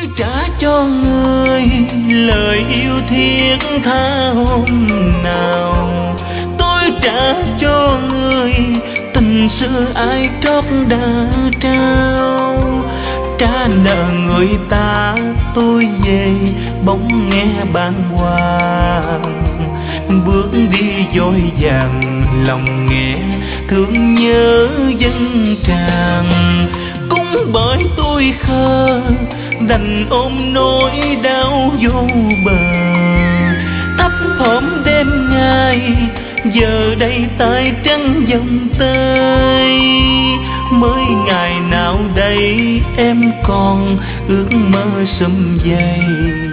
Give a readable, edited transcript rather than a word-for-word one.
trả cho người lời yêu thiết tha hôm nào. Tôi trả cho người tình xưa ai trót đã trao. Trả nợ người ta tôi về bỗng nghe bàng hoàng. Bước đi dối vàng lòng nghe thương nhớ dân tràn. Cũng bởi tôi khờ đành ôm nỗi đau vô bờ. Thấp thỏm đêm ngày giờ đây tay trắng vòng tay. Mới ngày nào đây em còn ước mơ sum vầy.